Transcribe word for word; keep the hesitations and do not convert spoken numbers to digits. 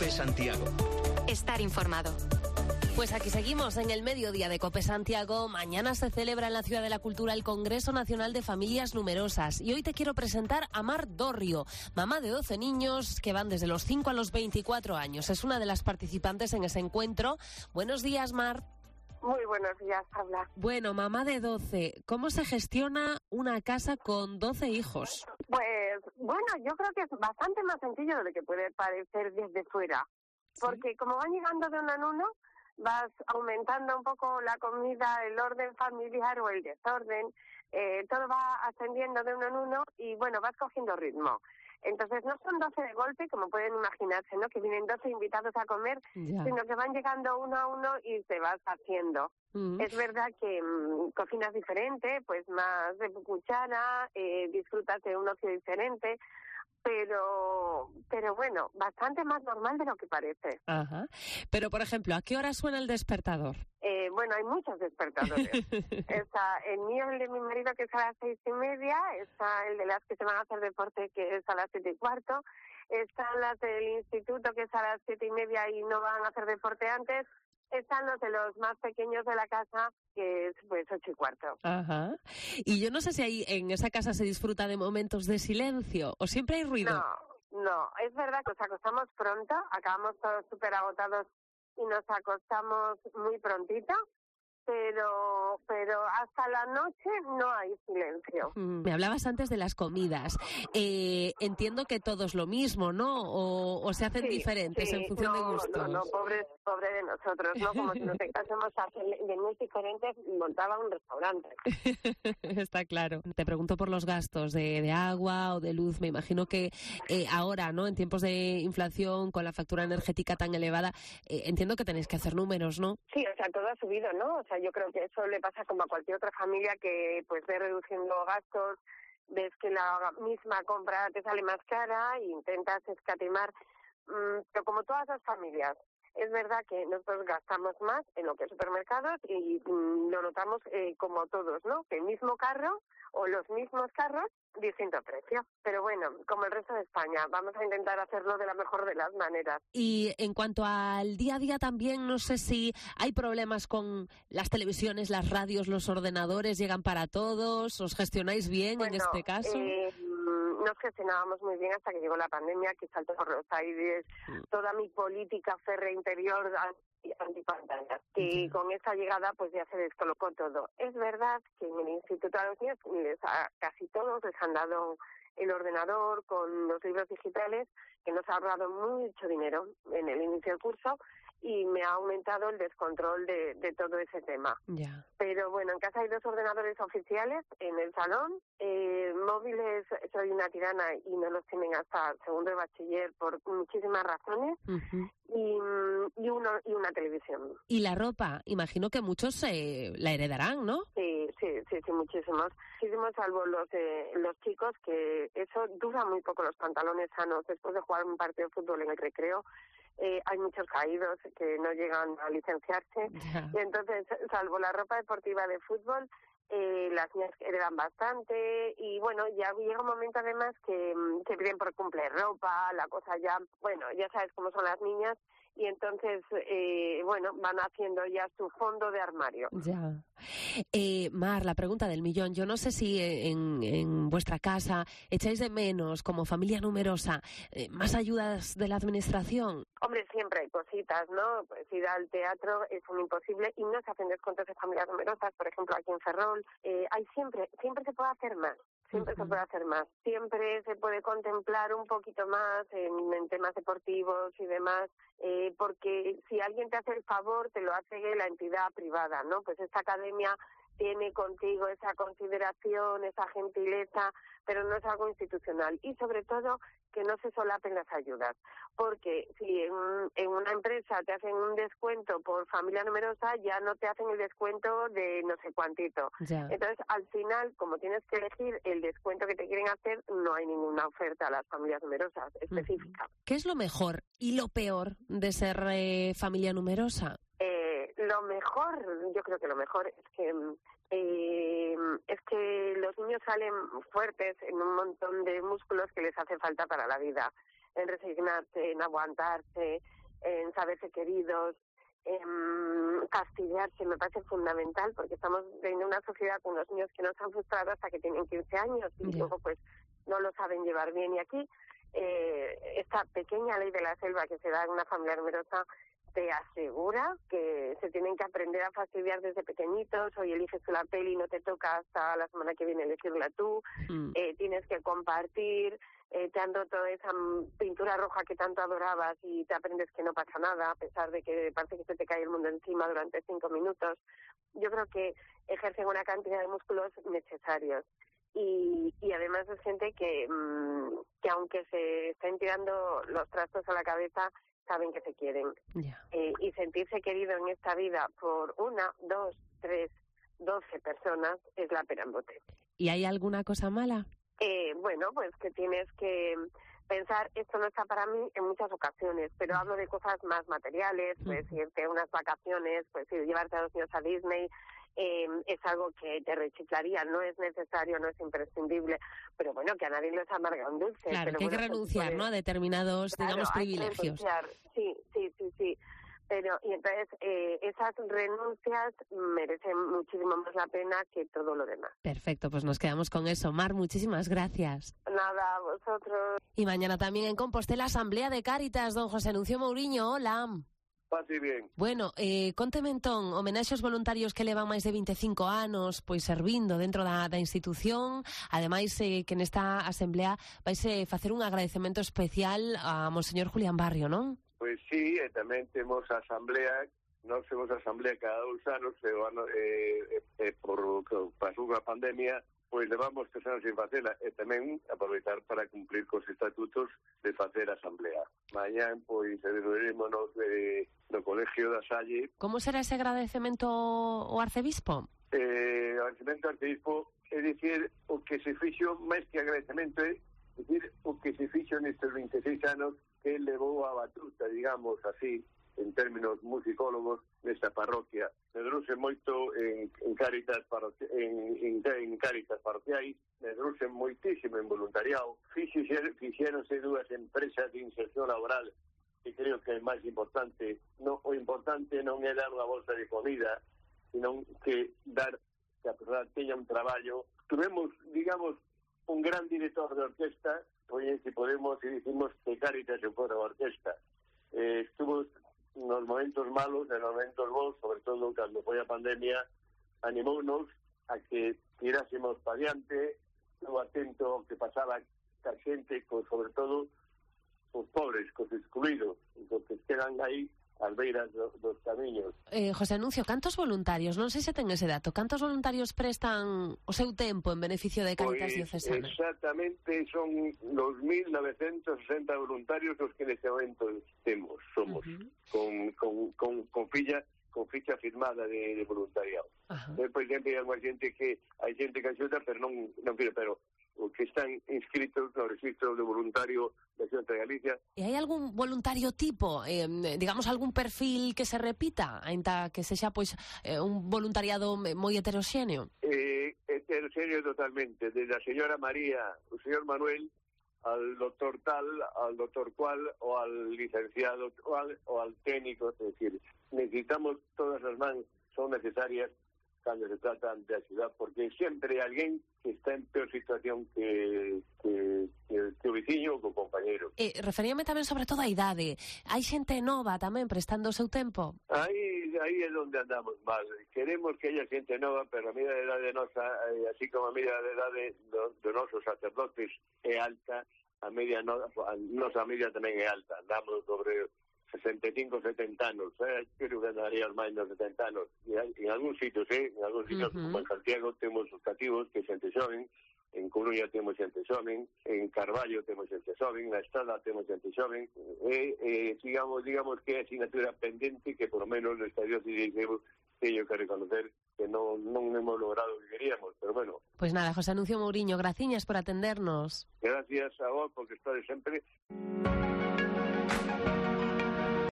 COPE Santiago. Estar informado. Pues aquí seguimos en el mediodía de COPE Santiago. Mañana se celebra en la Ciudad de la Cultura el Congreso Nacional de Familias Numerosas. Y hoy te quiero presentar a Mar Dorrio, mamá de doce niños que van desde los cinco a los veinticuatro años. Es una de las participantes en ese encuentro. Buenos días, Mar. Muy buenos días, Paula. Bueno, mamá de doce, ¿cómo se gestiona una casa con doce hijos? Pues, bueno, yo creo que es bastante más sencillo de lo que puede parecer desde fuera. ¿Sí? Porque como van llegando de uno en uno, vas aumentando un poco la comida, el orden familiar o el desorden, eh, todo va ascendiendo de uno en uno y, bueno, vas cogiendo ritmo. Entonces, no son doce de golpe, como pueden imaginarse, ¿no? Que vienen doce invitados a comer, ya. Sino que van llegando uno a uno y se vas haciendo. Uh-huh. Es verdad que mmm, cocinas diferente, pues más de cuchara, eh, disfrutas de un ocio diferente, pero pero bueno, bastante más normal de lo que parece. Ajá. Pero, por ejemplo, ¿a qué hora suena el despertador? Eh, bueno, hay muchos despertadores. Está el mío, el de mi marido, que es a las seis y media. Está el de las que se van a hacer deporte, que es a las siete y cuarto. Están las del instituto, que es a las siete y media y no van a hacer deporte antes. Están los de los más pequeños de la casa, que es pues ocho y cuarto. Ajá. Y yo no sé si ahí en esa casa se disfruta de momentos de silencio o siempre hay ruido. No, no. Es verdad que nos acostamos pronto, acabamos todos súper agotados y nos acostamos muy prontito, pero pero hasta la noche no hay silencio. Mm, me hablabas antes de las comidas. Eh, entiendo que todo es lo mismo, ¿no? O, o se hacen sí, diferentes sí. en función no, de gustos. No, no, pobre, pobre de nosotros, ¿no? Como si nos encantásemos hacer menús diferentes, montaba un restaurante. Está claro. Te pregunto por los gastos de, de agua o de luz. Me imagino que eh, ahora, ¿no? En tiempos de inflación, con la factura energética tan elevada, eh, entiendo que tenéis que hacer números, ¿no? Sí, o sea, todo ha subido, ¿no? O sea, yo creo que eso le pasa como a cualquier otra familia que pues ve reduciendo gastos, ves que la misma compra te sale más cara e intentas escatimar, mmm, pero como todas las familias, es verdad que nosotros gastamos más en lo que es supermercados y mmm, lo notamos eh, como todos, ¿no? Que el mismo carro o los mismos carros, distinto precio. Pero bueno, como el resto de España, vamos a intentar hacerlo de la mejor de las maneras. Y en cuanto al día a día también, no sé si hay problemas con las televisiones, las radios, los ordenadores, ¿llegan para todos? ¿Os gestionáis bien bueno, en este caso? Eh, nos gestionábamos muy bien hasta que llegó la pandemia, que saltó por los aires, mm. toda mi política férrea interior antipantallas. Y con esa llegada pues ya se descolocó todo. Es verdad que en el Instituto de los Niños les, a casi todos les han dado el ordenador con los libros digitales, que nos ha ahorrado mucho dinero en el inicio del curso y me ha aumentado el descontrol de, de todo ese tema. Yeah. Pero bueno, en casa hay dos ordenadores oficiales en el salón, eh, móviles, soy una tirana y no los tienen hasta segundo de bachiller por muchísimas razones. Uh-huh. Y, y, uno, y una televisión. Y la ropa, imagino que muchos eh, la heredarán, ¿no? Sí, sí, sí, sí, muchísimos. Muchísimos, salvo los eh, los chicos, que eso dura muy poco, los pantalones sanos. Después de jugar un partido de fútbol en el recreo, eh, hay muchos caídos que no llegan a licenciarse. Yeah. Y entonces, salvo la ropa deportiva de fútbol, Eh, las niñas heredan bastante y bueno, ya llega un momento además que, que piden por cumple ropa, la cosa ya, bueno, ya sabes cómo son las niñas y entonces, eh, bueno, van haciendo ya su fondo de armario. Ya. Eh, Mar, la pregunta del millón, yo no sé si en, en vuestra casa echáis de menos, como familia numerosa, eh, más ayudas de la administración. Hombre, siempre hay cositas, ¿no? Pues ir al teatro es un imposible y no se hacen descuentos de familias numerosas, por ejemplo, aquí en Ferrol. Eh, hay siempre, siempre se puede hacer más. Siempre uh-huh. se puede hacer más. Siempre se puede contemplar un poquito más en, en temas deportivos y demás, eh, porque si alguien te hace el favor, te lo hace la entidad privada, ¿no? Pues esta academia tiene contigo esa consideración, esa gentileza, pero no es algo institucional. Y sobre todo, que no se solapen las ayudas. Porque si en, en una empresa te hacen un descuento por familia numerosa, ya no te hacen el descuento de no sé cuántito. Ya. Entonces, al final, como tienes que elegir el descuento que te quieren hacer, no hay ninguna oferta a las familias numerosas específica. ¿Qué es lo mejor y lo peor de ser eh, familia numerosa? Eh, lo mejor, yo creo que lo mejor es que eh, es que los niños salen fuertes en un montón de músculos que les hace falta para la vida, en resignarse, en aguantarse, en saberse queridos, en fastidiarse, me parece fundamental, porque estamos en una sociedad con unos niños que no se han frustrado hasta que tienen quince años y yeah. luego pues no lo saben llevar bien. Y aquí eh, esta pequeña ley de la selva que se da en una familia numerosa te asegura que se tienen que aprender a fastidiar desde pequeñitos. Hoy eliges tú la peli y no te toca hasta la semana que viene elegirla tú. Mm. Eh, tienes que compartir, eh, te han roto esa pintura roja que tanto adorabas y te aprendes que no pasa nada, a pesar de que parece que se te cae el mundo encima durante cinco minutos. Yo creo que ejercen una cantidad de músculos necesarios. Y, y además es gente que, mmm, que aunque se estén tirando los trastos a la cabeza, saben que se quieren. Yeah. Eh, y sentirse querido en esta vida por una, dos, tres, doce personas es la pera en bote. ¿Y hay alguna cosa mala? Eh, bueno, pues que tienes que pensar, esto no está para mí en muchas ocasiones, pero hablo de cosas más materiales, pues irte a unas vacaciones, pues ir, llevarte a los niños a Disney, eh, es algo que te reciclaría, no es necesario, no es imprescindible, pero bueno, que a nadie les amarga un dulce. Claro, pero que hay bueno, que renunciar, pues, ¿no?, a determinados, claro, digamos, hay privilegios. Que renunciar. Sí, sí, sí, sí. Pero, y entonces, eh, esas renuncias merecen muchísimo más la pena que todo lo demás. Perfecto, pues nos quedamos con eso. Mar, muchísimas gracias. Nada, a vosotros. Y mañana también en Compostela, Asamblea de Cáritas, don José Anuncio Mouriño, hola. Pase bien. Bueno, eh, conteme entón, homenaxe aos voluntarios que levan máis de veinticinco anos pois servindo dentro da, da institución, ademais eh, que nesta asamblea vaise facer un agradecemento especial a Monseñor Julián Barrio, non? Pois sí, e tamén temos a asamblea, nós temos a asamblea cada dous anos, e o ano, eh, eh, por que pasou a pandemia, pois levamos tres anos sin facela, e tamén aproveitar para cumplir cos estatutos de facer a asamblea. Mañán, pois, reuniremos eh, no Colegio da Salle. Como será ese agradecemento ao arcebispo? Eh, o agradecemento ao arcebispo é dicir o que se fixo, máis que agradecemento, é dicir o que se fixo nestes veintiséis anos que levou a batuta, digamos así, en términos musicólogos, nesta parroquia. Medrouse moito en, en Cáritas parroqui, en, en, en Cáritas parroquiais, medrouse moitísimo en voluntariado. Fixeronse dúas empresas de inserción laboral, que creo que é máis importante. No, o importante non é dar unha bolsa de comida, sino que dar que a persoa teña un traballo. Tuvemos, digamos, un gran director de orquesta, oye, si podemos, si dicimos que Cáritas se fora a orquesta. Eh, estuvo nos momentos malos, en los momentos bons, sobre todo cando foi a pandemia, animounos a que tirásemos para diante, estuvo atento ao que pasaba ca xente, co, sobre todo os pobres, cos excluídos, cos que quedan aí ás beiras do, dos camiños. Eh, José Anuncio, cantos voluntarios, non sei se ten ese dato, cantos voluntarios prestan o seu tempo en beneficio de Cáritas pues, Diocesana? Exactamente, son dos mil novecientos sesenta voluntarios os que neste momento temos, somos, uh-huh. con, con, con, con filla con ficha firmada de, de voluntariado. Uh-huh. Depois sempre hai unha xente que hai xente que axuda, pero non, non pide, pero o que están inscritos no registro de voluntario da Xunta de Galicia. E hai algún voluntario tipo, eh, digamos, algún perfil que se repita, ainda que sexa pois eh, un voluntariado moi heteroxéneo? Eh, heteroxéneo totalmente, desde a señora María, o señor Manuel, al doctor tal, al doctor cual, o al licenciado cual, o al técnico, es decir, necesitamos todas as mans, son necesarias cando se tratan de axudar, porque sempre hai alguén que está en peor situación que, que, que, que o veciño ou que o compañero. Eh, referíame tamén sobre todo a idade. Hai xente nova tamén prestando o seu tempo? Aí, aí é onde andamos mal. Queremos que haya xente nova, pero a medida de edade nosa, así como a medida de edade dos do nosos sacerdotes é alta, a media no, a nosa media tamén é alta. Andamos sobre sesenta e cinco, setenta anos, eh? Creo que andarías máis nos setenta anos. E en algún sitios, eh? En algún sitios, uh-huh. como en Santiago, temos os cativos, que é xente xoven, en Coruña temos xente xoven, en Carballo temos xente xoven, na Estrada temos xente xoven, e, eh, digamos, digamos que é asignatura pendente que, por lo menos, no estadio de Diego, teño que reconocer que non, non hemos logrado o que queríamos, pero bueno. Pois nada, José Anuncio Mouriño, graciñas por atendernos. Gracias a vos, porque estades sempre...